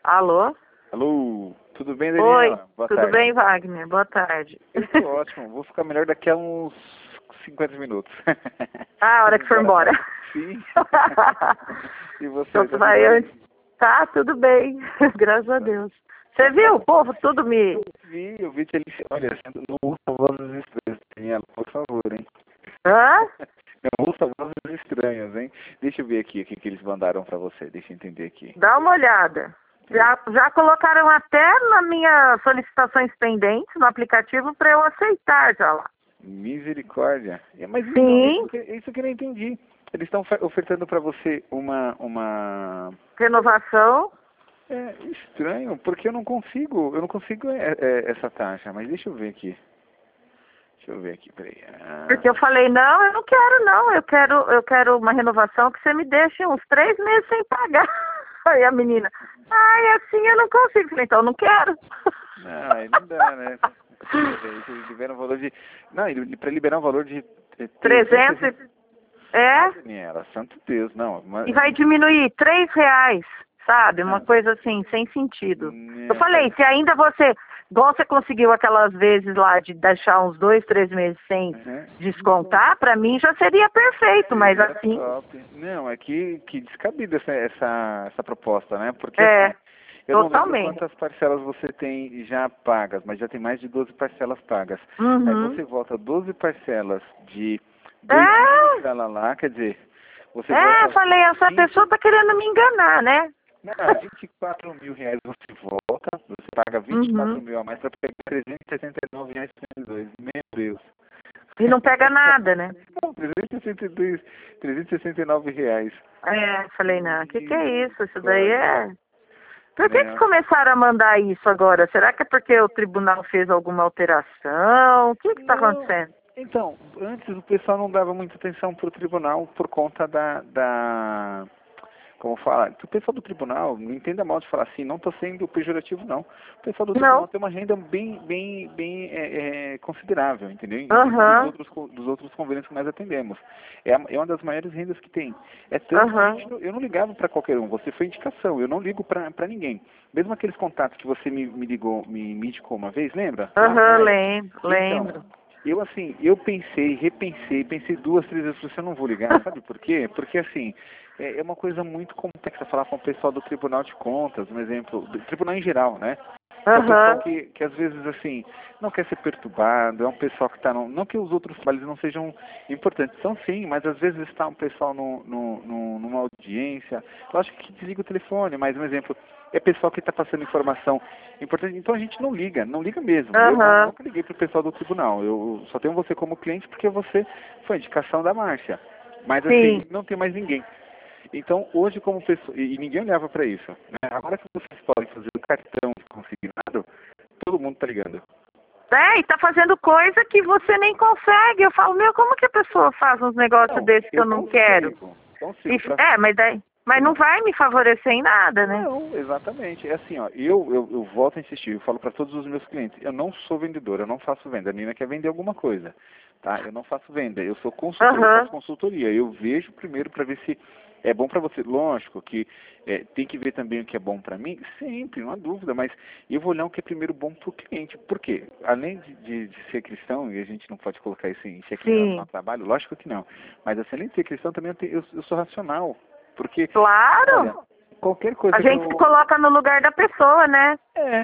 Alô? Alô, tudo bem, Oi, Daniela? Boa tudo tarde. bem, Wagner? Boa tarde. Eu tô ótimo, vou ficar melhor daqui a uns 50 minutos. Ah, a hora que for embora. Sim. E você, Então, tá vai tudo antes. bem? Tá, tudo bem. Graças a Deus. Você viu? O povo tudo me... Eu vi que eles... Olha, não usa vozes estranhas, Daniela, por favor, hein? Hã? Não usa vozes estranhas, hein? Deixa eu ver aqui o que eles mandaram pra você, deixa eu entender aqui. Dá uma olhada. Já colocaram até na minha solicitações pendentes no aplicativo para eu aceitar já lá. Misericórdia. Mas então, Sim, isso que eu não entendi. Eles estão ofertando pra você uma... renovação. É estranho, porque eu não consigo essa taxa, mas deixa eu ver aqui. Deixa eu ver aqui, peraí. Porque eu falei, não, eu não quero não, eu quero uma renovação que você me deixe uns 3 meses sem pagar. Aí a menina, ai, assim eu não consigo. Falei, então eu não quero. Não, aí não dá, né? Eles liberam um valor de... Não, para liberar um valor de 300, é, Daniela, santo Deus, não. e vai diminuir R$ 3, sabe? Uma Não, coisa assim, sem sentido. Eu não, falei, se ainda você, igual você conseguiu aquelas vezes lá de deixar uns 2, 3 meses sem uhum. descontar, pra mim já seria perfeito, mas Seria assim, top. Não, é que descabida essa proposta, né? Porque assim, é, eu não lembro totalmente. quantas parcelas você tem já pagas, mas já tem mais de 12 parcelas pagas. Aí Uhum. você volta 12 parcelas de 2.000 É, pra lá, quer dizer, você volta falei, essa 20, pessoa tá querendo me enganar, né? não, 24 mil reais você volta, você paga 24 Uhum. mil a mais para pegar 369 reais por dois. Meu Deus. E não pega nada, né? Não, 369 reais. É, falei, não, que é isso? Isso daí Misericórdia. é... Por que Não. começaram a mandar isso agora? Será que é porque o tribunal fez alguma alteração? O que tá Não. acontecendo? Então, antes o pessoal não dava muita atenção pro tribunal por conta como fala, o pessoal do tribunal, não entenda mal de falar assim, não estou sendo pejorativo não. O pessoal do tribunal Não. tem uma renda bem considerável, entendeu? Inclusive Aham, dos outros convênios que nós atendemos. É uma das maiores rendas que tem. É tanto que aham, eu não ligava para qualquer um, você foi indicação, eu não ligo para ninguém. Mesmo aqueles contatos que você me ligou, me indicou uma vez, lembra? Lá aham, atrás. Então, lembro. eu assim, eu pensei, repensei, pensei 2, 3 vezes, você não vou ligar, sabe por quê? Porque assim, é uma coisa muito complexa falar com o pessoal do Tribunal de Contas, um exemplo, do Tribunal em geral, né? É um pessoal Aham, que às vezes assim, não quer ser perturbado, é um pessoal que está, não que os outros trabalhos não sejam importantes, são sim, mas às vezes está um pessoal numa audiência, lógico que desliga o telefone, mas um exemplo, é pessoal que está passando informação importante, então a gente não liga mesmo. Eu aham, nunca liguei para o pessoal do tribunal, eu só tenho você como cliente porque você foi a indicação da Márcia, mas assim, sim. não tem mais ninguém. Então, hoje como pessoa, e ninguém olhava para isso, né? Agora que vocês podem fazer o cartão consignado, todo mundo tá ligando. É, e tá fazendo coisa que você nem consegue. Eu falo, meu, como que a pessoa faz uns negócios Não, desses que eu eu não quero? consigo para... Mas daí, mas não vai me favorecer em nada, né? Não, exatamente. É assim, ó, eu volto a insistir, eu falo para todos os meus clientes, eu não sou vendedor, eu não faço venda. A Nina quer vender alguma coisa, tá? Eu não faço venda, eu sou consultor, eu faço Aham, consultoria. Eu vejo primeiro para ver se é bom para você. Lógico que tem que ver também o que é bom para mim, sempre, não há dúvida, mas eu vou olhar o que é primeiro bom para o cliente. Por quê? Além de ser cristão, e a gente não pode colocar isso em xeque em relação ao sim. trabalho, lógico que não. Mas assim, além de ser cristão, também eu sou racional. Porque, olha, Claro. qualquer A coisa que gente se eu... coloca no lugar da pessoa, né?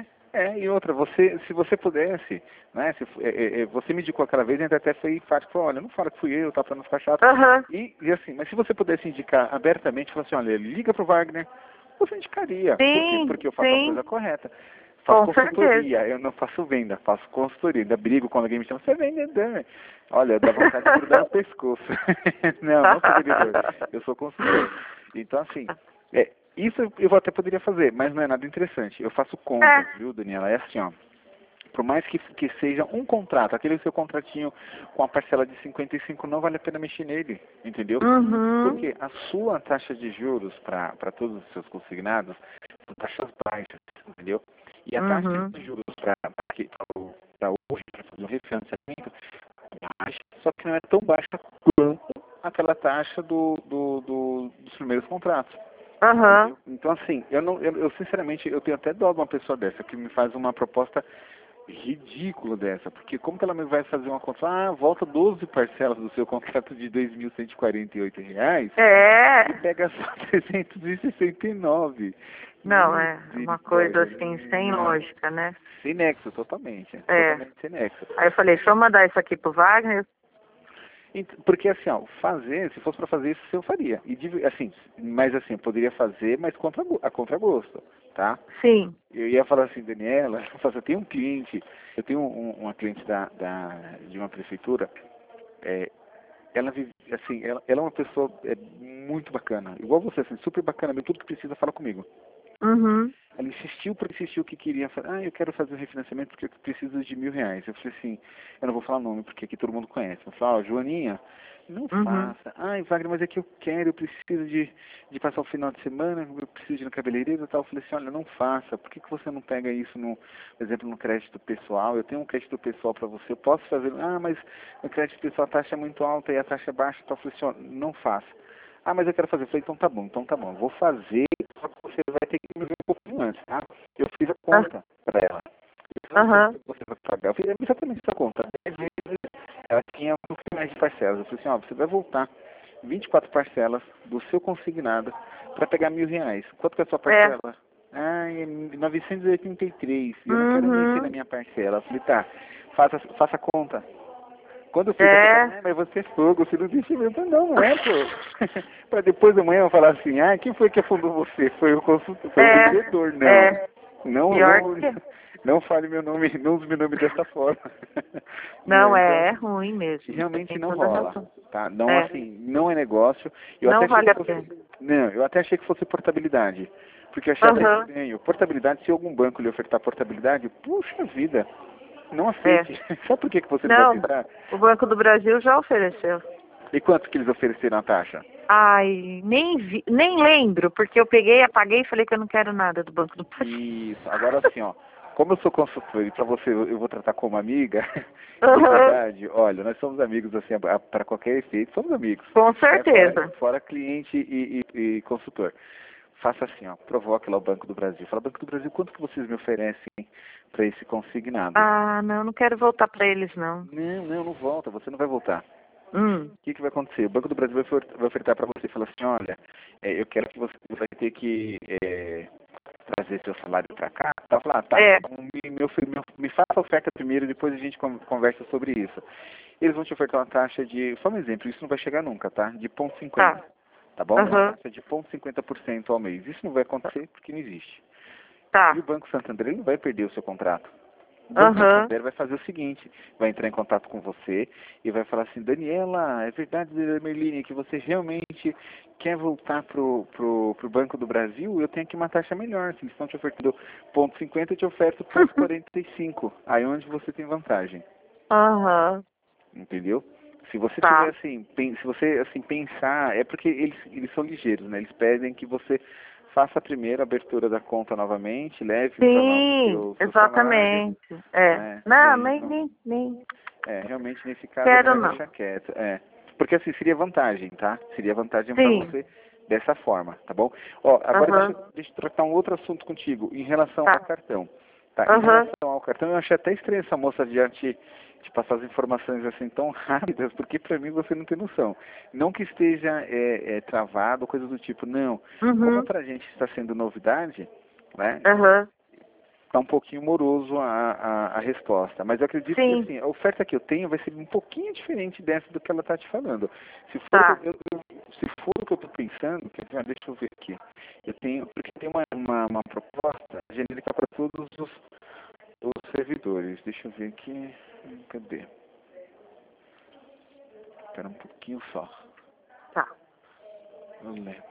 E outra, se você pudesse, né, você me indicou aquela vez e até foi enfático, falou, olha, não fala que fui eu, tá, pra não ficar chato. Aham. E assim, mas se você pudesse indicar abertamente, falar assim, olha, liga pro Wagner, você indicaria. Por quê? Sim, Porque eu faço a sim, coisa correta. Faço com certeza. consultoria, eu não faço venda, faço consultoria. Ainda brigo quando alguém me chama, você é vendedor. Olha, dá vontade de grudar no pescoço. não sou vendedor, eu sou consultor. Então, assim, isso eu até poderia fazer, mas não é nada interessante. Eu faço contas, É. viu, Daniela? É assim, ó. Por mais que seja um contrato, aquele seu contratinho com a parcela de 55, não vale a pena mexer nele, entendeu? Uhum. Porque a sua taxa de juros para todos os seus consignados são taxas baixas, entendeu? E a taxa Uhum. de juros para hoje, para fazer um refinanciamento, é baixa, só que não é tão baixa quanto aquela taxa dos primeiros contratos. Aham. Entendeu? Então, assim, eu sinceramente, eu tenho até dó de uma pessoa dessa, que me faz uma proposta ridícula dessa, porque como que ela me vai fazer uma conta? Ah, volta 12 parcelas do seu contrato de R$ 2.148 e É. pega só 369. Não, é uma coisa Misericórdia. assim, sem lógica, né? Sem nexo, totalmente. É. Totalmente sem nexo. Aí eu falei, deixa eu mandar isso aqui pro Wagner. Porque assim, ó, fazer, se fosse para fazer isso, eu faria. Assim, mas assim, eu poderia fazer, mas a contragosto, tá? Sim. Eu ia falar assim, Daniela, eu tenho um cliente, eu tenho uma cliente de uma prefeitura, ela vive, assim, ela é uma pessoa muito bacana, igual você, assim, super bacana, tudo que precisa fala comigo. Uhum. Ela insistiu que queria fazer. Ah, eu quero fazer um refinanciamento porque eu preciso de R$ 1.000. Eu falei assim, eu não vou falar nome porque aqui todo mundo conhece. Eu falei, ó, Joaninha, não Uhum. faça. Ai, Wagner, mas é que eu preciso de passar o final de semana, eu preciso de ir no cabeleireiro e tal. Eu falei assim, olha, não faça. Por que você não pega isso por exemplo, no crédito pessoal? Eu tenho um crédito pessoal para você, eu posso fazer. Ah, mas no crédito pessoal a taxa é muito alta e a taxa é baixa. Então eu falei assim, ó, não faça. Ah, mas eu quero fazer. Eu falei, então tá bom, vou fazer, só que você vai ter que me ver um pouquinho antes, tá? Eu fiz a conta para ela. Eu falei, Aham. você vai pagar. Eu fiz exatamente essa conta. 10 vezes, ela tinha um pouquinho mais de parcelas. Eu falei assim, ó, você vai voltar 24 parcelas do seu consignado para pegar R$ 1.000. Quanto que é a sua É. parcela? Ah, é 983. E eu não quero mexer na Uhum. minha parcela. Eu falei, tá, faça a conta. Quando eu fiz a conta, É. mas você é fogo, você não tem investimento. Não é, pô. Para depois da manhã eu falar assim, ah, quem foi que afundou você? Foi o consultor, foi o É. vendedor. Não. É. Não, Pior não, que. não fale meu nome, não use meu nome dessa forma. Não, Né? Então, é ruim mesmo. Você realmente tem não toda a rola, razão. tá? Não, É. assim, não é negócio. Eu até Não achei vale que a fosse, pena. não, eu até achei que fosse portabilidade, porque eu achei até Aham. estranho. Portabilidade, se algum banco lhe ofertar portabilidade, puxa vida, não É. aceite. Sabe por que você não vai Não, aceitar? o Banco do Brasil já ofereceu. E quanto que eles ofereceram a taxa? Ai, nem lembro, porque eu peguei, apaguei e falei que eu não quero nada do Banco do Brasil. Isso. Agora assim, ó, como eu sou consultor e para você eu vou tratar como amiga, de Aham. verdade, olha, nós somos amigos assim, para qualquer efeito, somos amigos. Com Né? certeza. Fora cliente e consultor. Faça assim, ó, provoque lá o Banco do Brasil. Fala, Banco do Brasil, quanto que vocês me oferecem para esse consignado? Ah, não quero voltar para eles, não. Não volta, você não vai voltar. Hum. O que vai acontecer? O Banco do Brasil vai ofertar para você e falar assim, olha, eu quero que você vai ter que trazer seu salário para cá. Tá, falar, ah, tá, É. então me faça a oferta primeiro, depois a gente conversa sobre isso. Eles vão te ofertar uma taxa de, só um exemplo, isso não vai chegar nunca, tá? De 0,50, Tá. tá bom? Uma Aham. taxa de 0,50% ao mês. Isso não vai acontecer porque não existe. E o Tá. Banco Santander ele não vai perder o seu contrato. O Banco Aham. Santander vai fazer o seguinte, vai entrar em contato com você e vai falar assim, Daniela, é verdade, Merline, que você realmente quer voltar pro Banco do Brasil? Eu tenho aqui uma taxa melhor. Se eles estão te ofertando 0,50, eu te oferto 0,45. Aí onde você tem vantagem. Aham. Entendeu? Se você tiver Tá. assim, se você assim pensar, é porque eles são ligeiros, né? Eles pedem que você faça a primeira abertura da conta novamente, leve para lá o Sim, seu salário, exatamente. É. né? Não, nem. Realmente nesse caso é Quero melhor não. deixar quieto. Porque assim seria vantagem, tá? Seria vantagem para Sim. você dessa forma, tá bom? Ó, agora Aham. deixa eu tratar um outro assunto contigo em relação ao Tá. cartão. Tá, em Aham. relação ao cartão, eu achei até estranho essa moça de arte te passar as informações assim tão rápidas, porque para mim você não tem noção. Não que esteja travado, coisa do tipo, não. Como Uhum. para a gente está sendo novidade, né? Aham. Está um pouquinho moroso a resposta. Mas eu acredito que Sim. assim, a oferta que eu tenho vai ser um pouquinho diferente dessa do que ela está te falando. Se for, Tá. se for o que eu estou pensando, deixa eu ver aqui. Eu tenho, porque tem uma proposta genérica para todos os servidores. Deixa eu ver aqui. Cadê? Espera um pouquinho só. Tá. Eu lembro.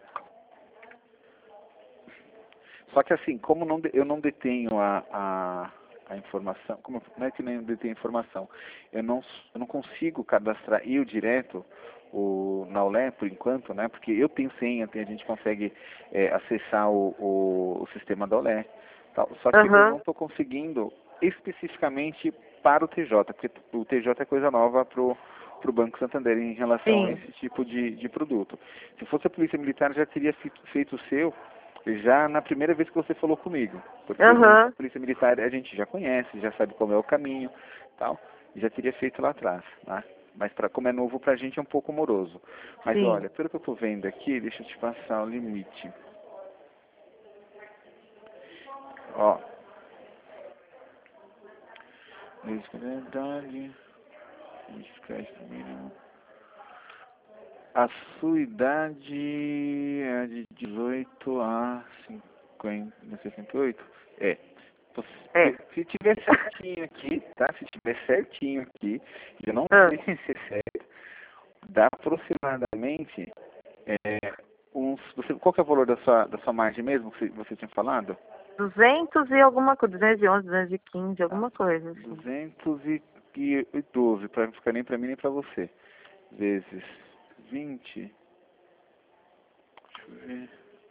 Só que assim, como eu não detenho a informação, não é que nem eu detenho a informação, eu não consigo cadastrar eu direto na ULE por enquanto, né? Porque eu tenho senha, a gente consegue acessar o sistema da ULE. Tal. Só que eu não Aham. estou conseguindo especificamente para o TJ, porque o TJ é coisa nova para o Banco Santander em relação a Sim. esse tipo de produto. Se fosse a Polícia Militar, já teria feito o seu já na primeira vez que você falou comigo. Porque Aham. a Polícia Militar a gente já conhece, já sabe como é o caminho, tal, e já teria feito lá atrás, tá? Mas como é novo pra gente é um pouco moroso. Mas Sim. olha, pelo que eu tô vendo aqui, deixa eu te passar o limite. Ó. Verdade. Crédito mínimo. A sua idade é de 18 a 68? É. É. Se tiver certinho aqui, tá? Se tiver certinho aqui, eu não Ah, sei se é certo, dá aproximadamente qual que é o valor da sua margem mesmo que você tinha falado? 200 e alguma coisa, 211, 215, alguma coisa. Assim. 212, para não ficar nem para mim nem para você. Vezes 20. Deixa eu ver.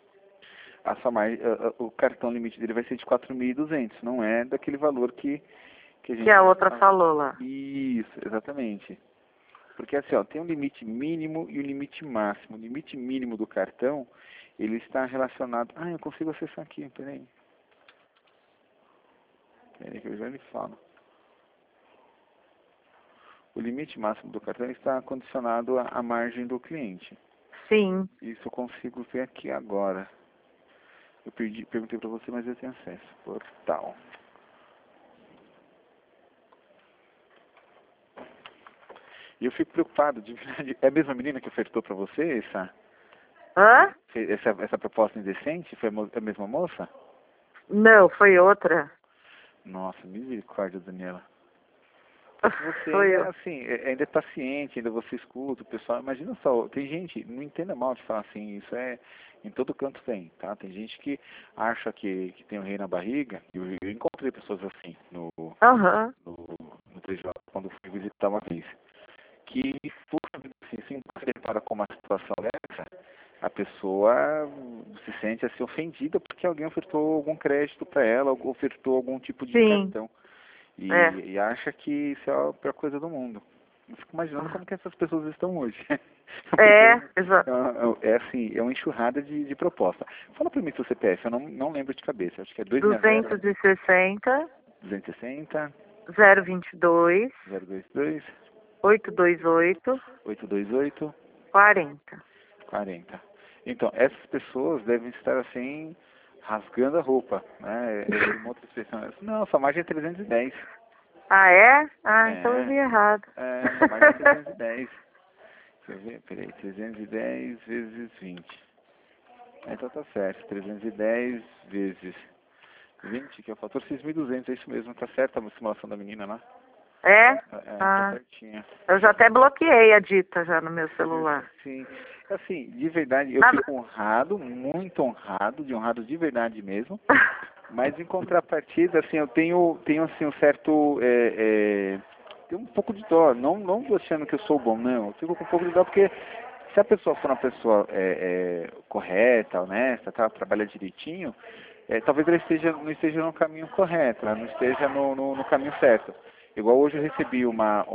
O cartão limite dele vai ser de 4.200, não é daquele valor que a gente... Que a outra falou lá. Isso, exatamente. Porque assim, ó, tem um limite mínimo e um limite máximo. O limite mínimo do cartão, ele está relacionado... Ah, eu consigo acessar aqui, peraí. Peraí que eu já lhe falo. O limite máximo do cartão está condicionado à margem do cliente. Sim. Isso eu consigo ver aqui agora. Eu perguntei para você, mas eu tenho acesso. Portal. E eu fico preocupado, de verdade. É a mesma menina que ofertou para você Hã? essa proposta indecente? Foi a mesma moça? Não, foi outra. Nossa, misericórdia, Daniela. Você Foi ainda, eu. assim, ainda é paciente, ainda você escuta o pessoal. Imagina só, tem gente, não entenda mal de falar assim, isso em todo canto tem, tá? Tem gente que acha que tem um rei na barriga. Eu encontrei pessoas assim Aham. no TJ quando fui visitar uma vez. Que, puxa vida, assim, se depara com uma situação dessa, a pessoa se sente assim ofendida porque alguém ofertou algum crédito para ela, ou ofertou algum tipo de Sim. cartão. É. E acha que isso é a pior coisa do mundo. Eu fico imaginando como que essas pessoas estão hoje. Porque É, exato. assim, é uma enxurrada de proposta. Fala para mim seu CPF, eu não lembro de cabeça. Acho que é 260, 260, 022, 022, 828, 828, 40. 40. Então, essas pessoas devem estar assim, rasgando a roupa, né? Eu vi uma outra expressão. Não, sua margem é 310. Ah, é? Ah, então eu É, vi errado. a margem é 310. Deixa eu ver, peraí, 310 vezes 20. Então tá certo, 310 vezes 20, que é o fator 6.200, é isso mesmo, tá certo a simulação da menina lá? É? Tá Ah, certinha. eu já até bloqueei a dita já no meu celular. Sim, assim, de verdade, eu Na- fico honrado, muito honrado, de verdade mesmo, mas em contrapartida, assim, eu tenho assim, um certo, tenho um pouco de dó, não achando que eu sou bom, não, eu fico com um pouco de dó porque se a pessoa for uma pessoa correta, honesta, tá, trabalha direitinho, talvez ela não esteja no caminho correto, ela não esteja no caminho certo. Igual hoje eu recebi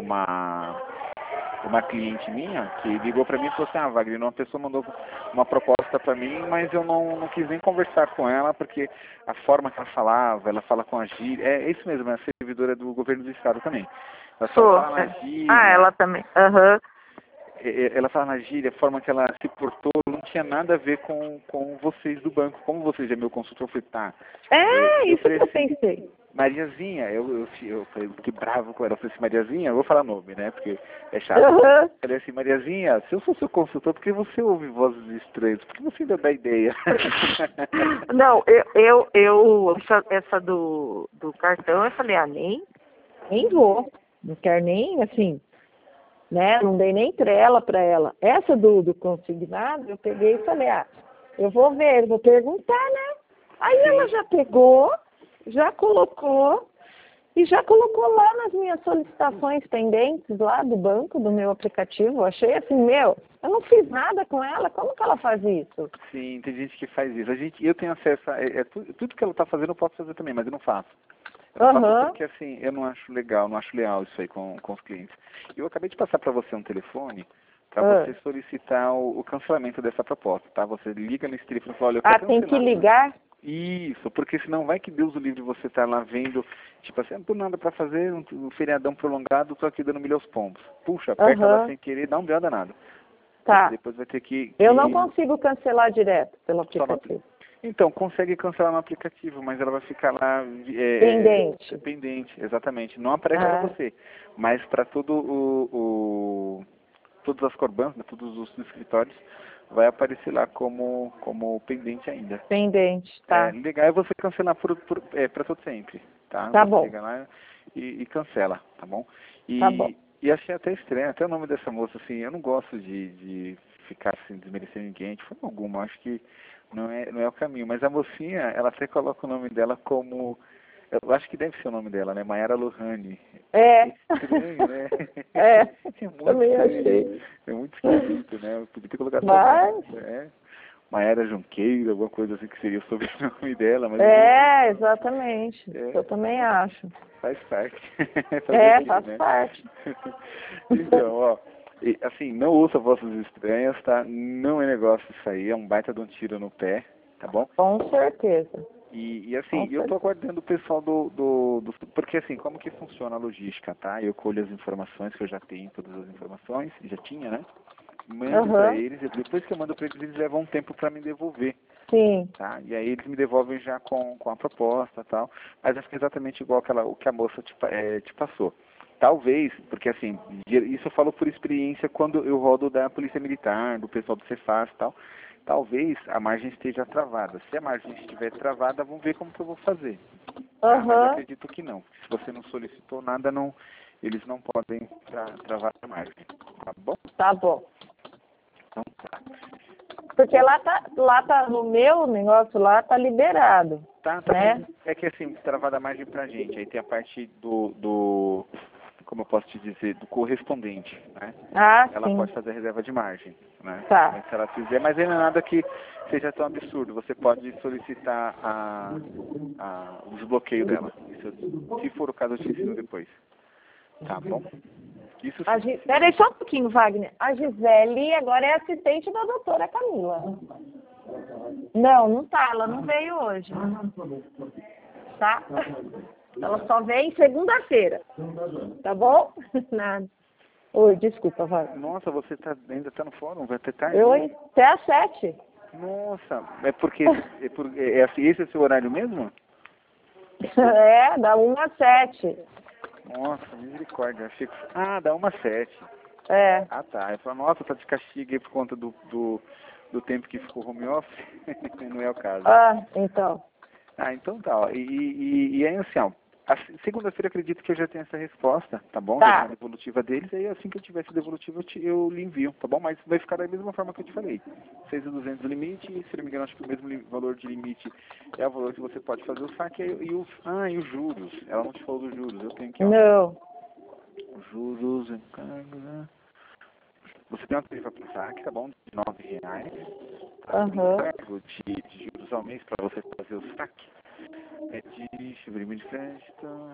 uma cliente minha que ligou para mim e falou assim, Wagner, uma pessoa mandou uma proposta para mim, mas eu não quis nem conversar com ela, porque a forma que ela falava, ela fala com a gíria, é isso mesmo, é a servidora do governo do estado também. Ela só Sou. fala na É. Ah, gíria, ela também. Aham. ela fala na gíria, a forma que ela se portou não tinha nada a ver com vocês do banco. Como vocês é meu consultor, eu falei, tá. É, Eu isso que falei eu assim, pensei. Mariazinha, eu falei, que bravo com ela. Eu falei assim, Mariazinha, eu vou falar nome, né? Porque é chato. Aham. Eu falei assim, Mariazinha, se eu sou seu consultor, por que você ouve vozes estranhas? Por que você ainda dá ideia? Não, essa do cartão, eu falei, nem vou. Não quero nem, assim, né? Não dei nem trela para ela. Essa do consignado, eu peguei e falei, eu vou ver, vou perguntar, né? Aí ela Sim. já pegou, já colocou e já colocou lá nas minhas solicitações pendentes lá do banco, do meu aplicativo. Eu achei assim, eu não fiz nada com ela, como que ela faz isso? Sim, tem gente que faz isso. Eu tenho acesso tudo que ela está fazendo eu posso fazer também, mas eu não faço. Eu não faço porque assim, eu não acho legal, não acho leal isso aí com os clientes. Eu acabei de passar para você um telefone para você solicitar o cancelamento dessa proposta, tá? Você liga nesse telefone e fala, olha, eu quero tem que cancelar. ligar? Isso, porque senão vai que Deus o livre você tá lá vendo, tipo assim, não tô nada para fazer, um feriadão prolongado, tô aqui dando milho aos pombos. Puxa, aperta lá sem querer, dá um B.O. danado. Tá. Depois vai ter que... Eu não consigo cancelar direto pelo aplicativo. Então, consegue cancelar no aplicativo, mas ela vai ficar lá... Pendente. Pendente, exatamente. Não aparece para você, mas para todas as Corbans, né, todos os escritórios, vai aparecer lá como pendente ainda. Pendente, tá. Legal é você cancelar para todo sempre, tá? Tá você bom. chega lá e cancela, tá bom? Tá bom. E achei até estranho, até o nome dessa moça, assim, eu não gosto de ficar assim, desmerecendo ninguém, de forma alguma, acho que não é o caminho, mas a mocinha, ela até coloca o nome dela como, eu acho que deve ser o nome dela, né? Mayara Lohane. É. Estranho, né? É, muito também estranho. achei. É muito esquisito, né? Eu podia ter colocado Mas... Mayara Junqueira, alguma coisa assim que seria o sobrenome dela, mas... exatamente. Eu também acho. Faz parte. Faz parte. Então, ó, assim, não ouça vozes estranhas, tá? Não é negócio isso aí, é um baita de um tiro no pé, tá bom? Com certeza. E assim, eu tô aguardando o pessoal porque assim, como que funciona a logística, tá? Eu colho as informações, que eu já tenho todas as informações, já tinha, né? Mando para eles, e depois que eu mando para eles levam um tempo para me devolver. Sim. Tá? E aí eles me devolvem já com a proposta e tal, mas acho que é exatamente igual o que a moça te passou. Talvez, porque assim, isso eu falo por experiência quando eu rodo da Polícia Militar, do pessoal do Cefaz e tal, talvez a margem esteja travada. Se a margem estiver travada, vamos ver como que eu vou fazer. Tá? Mas eu acredito que não. Se você não solicitou nada, eles não podem travar a margem. Tá bom? Tá bom. Então tá. Porque lá tá no meu negócio, lá tá liberado. Tá né? bom. É que assim, travada a margem pra gente. Aí tem a parte do como eu posso te dizer, do correspondente, né? Ela Sim. pode fazer reserva de margem, né? Tá. Mas se ela fizer, mas ainda nada que seja tão absurdo. Você pode solicitar o desbloqueio dela. Se for o caso, eu te ensino depois. Tá bom? Isso sim. Peraí só um pouquinho, Wagner. A Gisele agora é assistente da doutora Camila. Não tá. Ela não veio hoje. Tá? Ela só vem segunda-feira. Tá bom? Nada. Oi, desculpa, Wagner. Nossa, você ainda tá no fórum? Vai até tarde? Oi, até às 7. Nossa, é porque assim, esse é o seu horário mesmo? Da 1 às 7. Nossa, misericórdia. Achei que... da 1 às 7. Ah, tá. Eu falo, nossa, tá de castigo aí por conta do tempo que ficou home office. Não é o caso. Então. Então tá. Ó. E aí, assim, ó, segunda-feira acredito que eu já tenho essa resposta, tá bom? Tá. Já tenho a devolutiva deles, aí assim que eu tiver essa devolutiva eu lhe envio, tá bom? Mas vai ficar da mesma forma que eu te falei. 6.200 o limite, se não me engano, acho que o mesmo valor de limite é o valor que você pode fazer o saque e os juros. Ela não te falou dos juros, eu tenho aqui, ó. Não. Os juros, encargos, né? Você tem uma tarifa para saque, tá bom? De R$9. Encargo de juros ao mês para você fazer o saque. É de limite de crédito.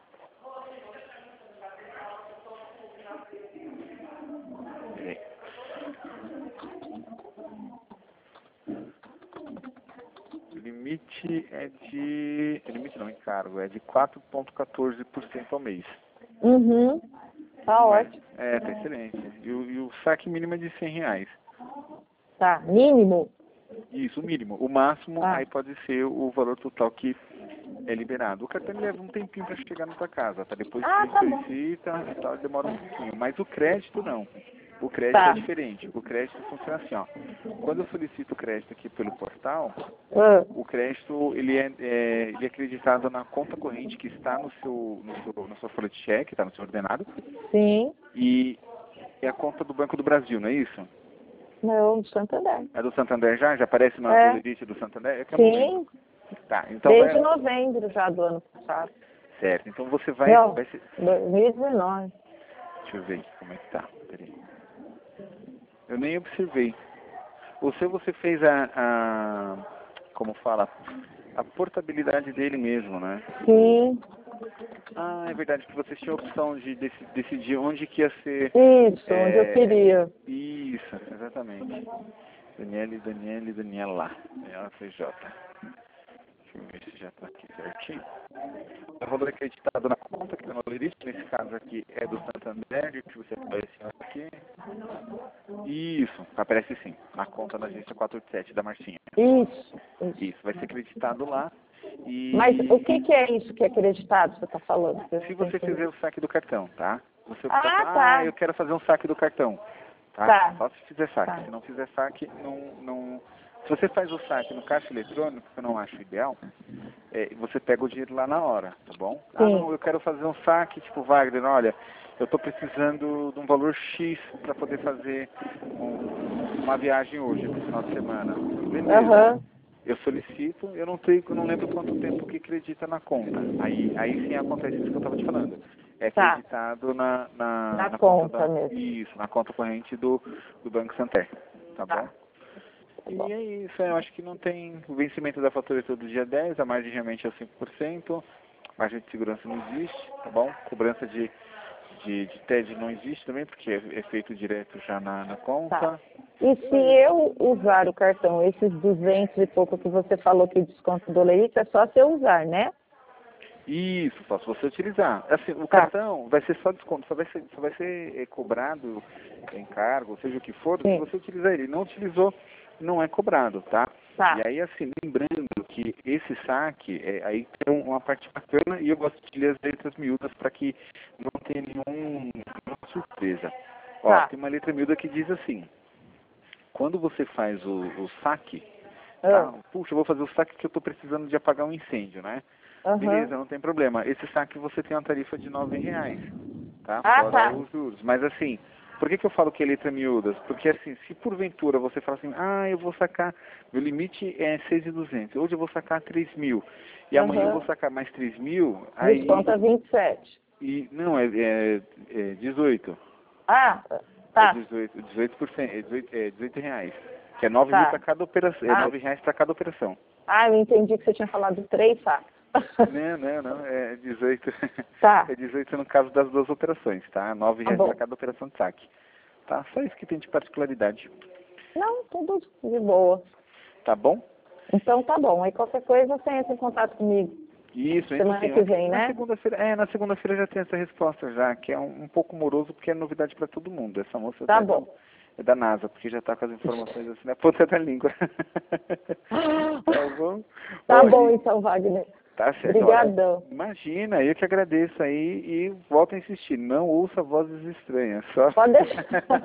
Limite é de... Limite não, encargo. É de 4,14% ao mês. Tá ótimo. Tá excelente. E o saque mínimo é de R$100. Tá, mínimo? Isso, o mínimo. O máximo, aí pode ser o valor total que é liberado. O cartão leva um tempinho para chegar na tua casa, tá? Depois que ele solicita e tal, demora um pouquinho. Mas o crédito não. O crédito é diferente. O crédito funciona assim, ó. Quando eu solicito o crédito aqui pelo portal, o crédito ele é acreditado na conta corrente que está na sua folha de cheque, está no seu ordenado. Sim. E é a conta do Banco do Brasil, não é isso? Não, do Santander. É do Santander já? Já aparece na boletim do Santander? Sim. Tá, então desde novembro já do ano passado. Certo, então você vai... Não, 2019. Deixa eu ver aqui como é que tá. Peraí. Eu nem observei. O seu você fez como fala, a portabilidade dele mesmo, né? Sim. Ah, é verdade, que você tinha a opção de decidir onde que ia ser... Isso, onde eu queria. Isso, exatamente. Daniela, FJ. Deixa eu ver se já está aqui certinho. O valor acreditado na conta, que é no Lerite, nesse caso aqui é do Santander, que você aparece aqui. Isso, aparece sim, na conta da agência 487 da Marcinha. Isso, vai ser acreditado lá. E... Mas o que é isso que é acreditado, você está falando? Se você fizer o saque do cartão, tá? Você tá. eu quero fazer um saque do cartão. Tá? Só se fizer saque. Tá. Se não fizer saque, não... Se você faz o saque no caixa eletrônico, que eu não acho ideal, você pega o dinheiro lá na hora, tá bom? Sim. Ah, não, eu quero fazer um saque, tipo, Wagner, olha, eu estou precisando de um valor X para poder fazer uma viagem hoje, no final de semana. Beleza. Eu solicito, eu não lembro quanto tempo que acredita na conta. Aí sim acontece isso que eu estava te falando. É acreditado na conta mesmo. Isso, na conta corrente do Banco Santander, tá bom? E é isso, eu acho que não tem... O vencimento da fatura é todo dia 10, a margem realmente é 5%, margem de segurança não existe, tá bom? Cobrança de TED não existe também, porque é feito direto já na conta. Tá. E se eu usar o cartão, esses 200 e pouco que você falou que desconto do Lerite, é só se eu usar, né? Isso, só se você utilizar. Assim, o cartão vai ser só desconto, só vai ser cobrado encargo, seja o que for, se você utilizar ele. Não utilizou, não é cobrado, tá? E aí, assim, lembrando que esse saque, aí tem uma parte bacana, e eu gosto de ler as letras miúdas para que não tenha nenhuma surpresa. Ó, tem uma letra miúda que diz assim: quando você faz o saque, tá? Puxa, eu vou fazer o saque que eu estou precisando de apagar um incêndio, né? Beleza, não tem problema. Esse saque você tem uma tarifa de R$9, tá? Fora os juros. Mas assim, por que eu falo que é letra miúdas? Porque assim, se porventura você fala assim, eu vou sacar, meu limite é 6.200, hoje eu vou sacar 3.000, e amanhã eu vou sacar mais 3.000, aí... Desconta 27. E, não, é 18. Tá. É 18 reais. Que é 9 mil para cada operação. É R$9 para cada operação. Eu entendi que você tinha falado 3 sacos. Não. É 18. Tá. É 18 no caso das duas operações, tá? R$9 para cada operação de saque. Tá? Só isso que tem de particularidade. Não, tudo de boa. Tá bom? Então tá bom. Aí qualquer coisa você entra em contato comigo. Isso, semana que vem, né? Na segunda-feira já tem essa resposta já, que é um pouco moroso porque é novidade para todo mundo. Essa moça é da NASA, porque já está com as informações assim na ponta da língua. Tá bom? Tá bom então, Wagner. Tá certo. Obrigadão. Imagina, eu que agradeço aí e volto a insistir, não ouça vozes estranhas. Só... Pode deixar.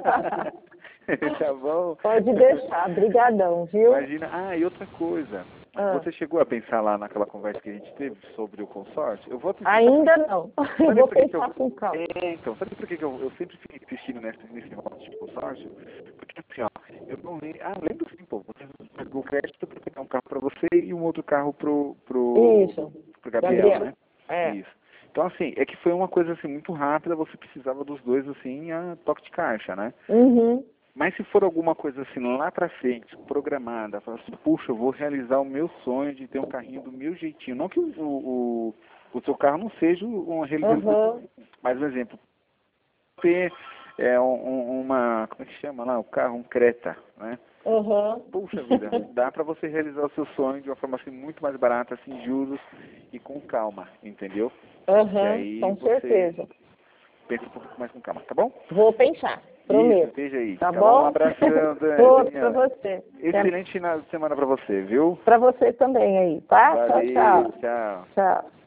Tá bom? Pode deixar, brigadão, viu? Imagina, e outra coisa, você chegou a pensar lá naquela conversa que a gente teve sobre o consórcio? Eu vou Ainda não, eu vou pensar com calma. Então, sabe por que eu sempre fico insistindo nesse negócio de consórcio? Porque assim, eu não lembro, lembro sim, você pegou o crédito para pegar um carro para você e um outro carro pro Gabriel, né? Isso. Então, assim, é que foi uma coisa assim muito rápida, você precisava dos dois, assim, a toque de caixa, né? Mas se for alguma coisa assim lá pra frente, programada, fala assim, puxa, eu vou realizar o meu sonho de ter um carrinho do meu jeitinho. Não que o seu carro não seja uma realização. Mas, um exemplo, ter uma, como é que chama lá, o carro, um Creta, né? Puxa vida, dá pra você realizar o seu sonho de uma forma assim muito mais barata, sem juros e com calma, entendeu? E aí com certeza. Pensa um pouco mais com calma, tá bom? Vou pensar. Prometo. Isso, veja aí. Tá bom? Um abração, Outro pra você. Excelente final de semana pra você, viu? Pra você também aí, tá? Valeu, Tchau. Tchau. Tchau.